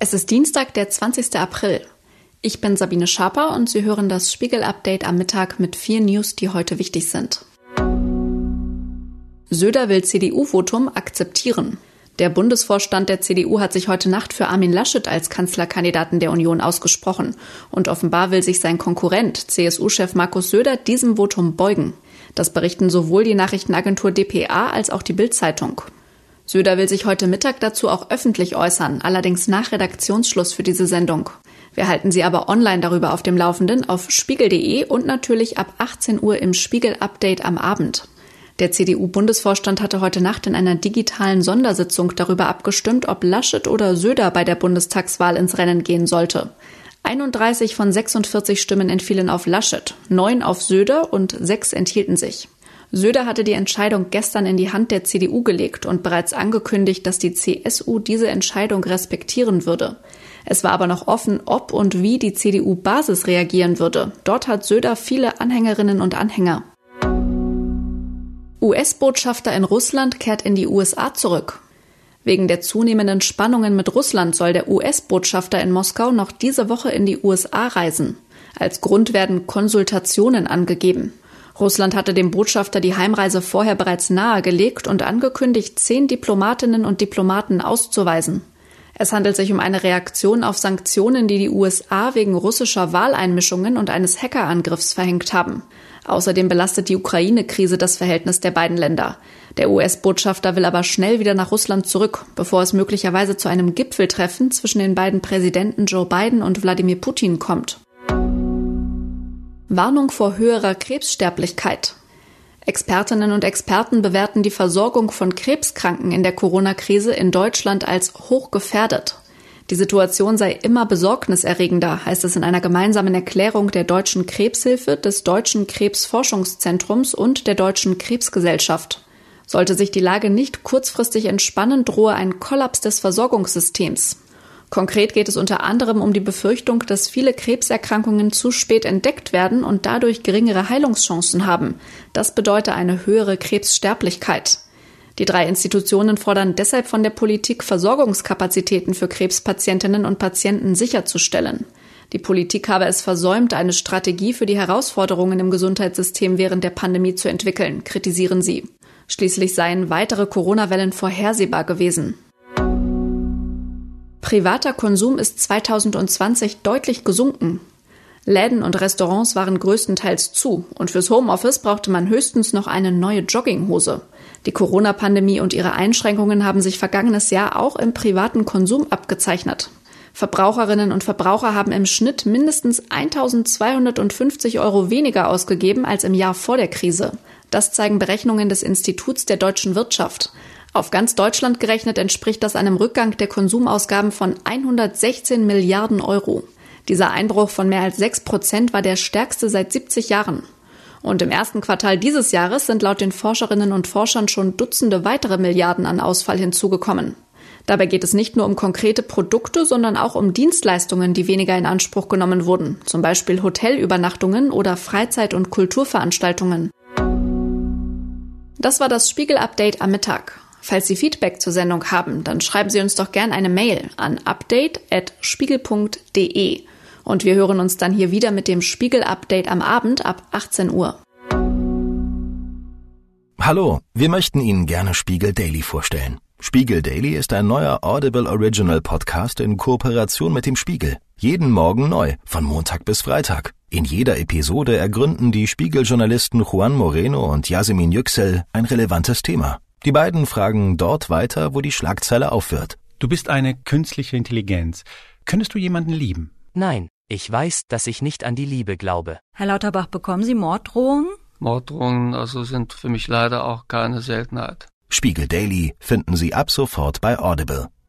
Es ist Dienstag, der 20. April. Ich bin Sabine Schaper und Sie hören das Spiegel-Update am Mittag mit 4 News, die heute wichtig sind. Söder will CDU-Votum akzeptieren. Der Bundesvorstand der CDU hat sich heute Nacht für Armin Laschet als Kanzlerkandidaten der Union ausgesprochen. Und offenbar will sich sein Konkurrent, CSU-Chef Markus Söder, diesem Votum beugen. Das berichten sowohl die Nachrichtenagentur dpa als auch die Bild-Zeitung. Söder will sich heute Mittag dazu auch öffentlich äußern, allerdings nach Redaktionsschluss für diese Sendung. Wir halten Sie aber online darüber auf dem Laufenden auf spiegel.de und natürlich ab 18 Uhr im Spiegel-Update am Abend. Der CDU-Bundesvorstand hatte heute Nacht in einer digitalen Sondersitzung darüber abgestimmt, ob Laschet oder Söder bei der Bundestagswahl ins Rennen gehen sollte. 31 von 46 Stimmen entfielen auf Laschet, 9 auf Söder und 6 enthielten sich. Söder hatte die Entscheidung gestern in die Hand der CDU gelegt und bereits angekündigt, dass die CSU diese Entscheidung respektieren würde. Es war aber noch offen, ob und wie die CDU-Basis reagieren würde. Dort hat Söder viele Anhängerinnen und Anhänger. US-Botschafter in Russland kehrt in die USA zurück. Wegen der zunehmenden Spannungen mit Russland soll der US-Botschafter in Moskau noch diese Woche in die USA reisen. Als Grund werden Konsultationen angegeben. Russland hatte dem Botschafter die Heimreise vorher bereits nahegelegt und angekündigt, 10 Diplomatinnen und Diplomaten auszuweisen. Es handelt sich um eine Reaktion auf Sanktionen, die die USA wegen russischer Wahleinmischungen und eines Hackerangriffs verhängt haben. Außerdem belastet die Ukraine-Krise das Verhältnis der beiden Länder. Der US-Botschafter will aber schnell wieder nach Russland zurück, bevor es möglicherweise zu einem Gipfeltreffen zwischen den beiden Präsidenten Joe Biden und Wladimir Putin kommt. Warnung vor höherer Krebssterblichkeit. Expertinnen und Experten bewerten die Versorgung von Krebskranken in der Corona-Krise in Deutschland als hochgefährdet. Die Situation sei immer besorgniserregender, heißt es in einer gemeinsamen Erklärung der Deutschen Krebshilfe, des Deutschen Krebsforschungszentrums und der Deutschen Krebsgesellschaft. Sollte sich die Lage nicht kurzfristig entspannen, drohe ein Kollaps des Versorgungssystems. Konkret geht es unter anderem um die Befürchtung, dass viele Krebserkrankungen zu spät entdeckt werden und dadurch geringere Heilungschancen haben. Das bedeutet eine höhere Krebssterblichkeit. Die 3 Institutionen fordern deshalb von der Politik, Versorgungskapazitäten für Krebspatientinnen und Patienten sicherzustellen. Die Politik habe es versäumt, eine Strategie für die Herausforderungen im Gesundheitssystem während der Pandemie zu entwickeln, kritisieren sie. Schließlich seien weitere Corona-Wellen vorhersehbar gewesen. Privater Konsum ist 2020 deutlich gesunken. Läden und Restaurants waren größtenteils zu und fürs Homeoffice brauchte man höchstens noch eine neue Jogginghose. Die Corona-Pandemie und ihre Einschränkungen haben sich vergangenes Jahr auch im privaten Konsum abgezeichnet. Verbraucherinnen und Verbraucher haben im Schnitt mindestens 1.250 € weniger ausgegeben als im Jahr vor der Krise. Das zeigen Berechnungen des Instituts der deutschen Wirtschaft. Auf ganz Deutschland gerechnet entspricht das einem Rückgang der Konsumausgaben von 116 Milliarden €. Dieser Einbruch von mehr als 6% war der stärkste seit 70 Jahren. Und im ersten Quartal dieses Jahres sind laut den Forscherinnen und Forschern schon Dutzende weitere Milliarden an Ausfall hinzugekommen. Dabei geht es nicht nur um konkrete Produkte, sondern auch um Dienstleistungen, die weniger in Anspruch genommen wurden, zum Beispiel Hotelübernachtungen oder Freizeit- und Kulturveranstaltungen. Das war das Spiegel-Update am Mittag. Falls Sie Feedback zur Sendung haben, dann schreiben Sie uns doch gern eine Mail an update@spiegel.de. Und wir hören uns dann hier wieder mit dem Spiegel-Update am Abend ab 18 Uhr. Hallo, wir möchten Ihnen gerne Spiegel Daily vorstellen. Spiegel Daily ist ein neuer Audible Original Podcast in Kooperation mit dem Spiegel. Jeden Morgen neu, von Montag bis Freitag. In jeder Episode ergründen die Spiegel-Journalisten Juan Moreno und Yasemin Yüksel ein relevantes Thema. Die beiden fragen dort weiter, wo die Schlagzeile aufhört. Du bist eine künstliche Intelligenz. Könntest du jemanden lieben? Nein, ich weiß, dass ich nicht an die Liebe glaube. Herr Lauterbach, bekommen Sie Morddrohungen? Morddrohungen sind für mich leider auch keine Seltenheit. Spiegel Daily finden Sie ab sofort bei Audible.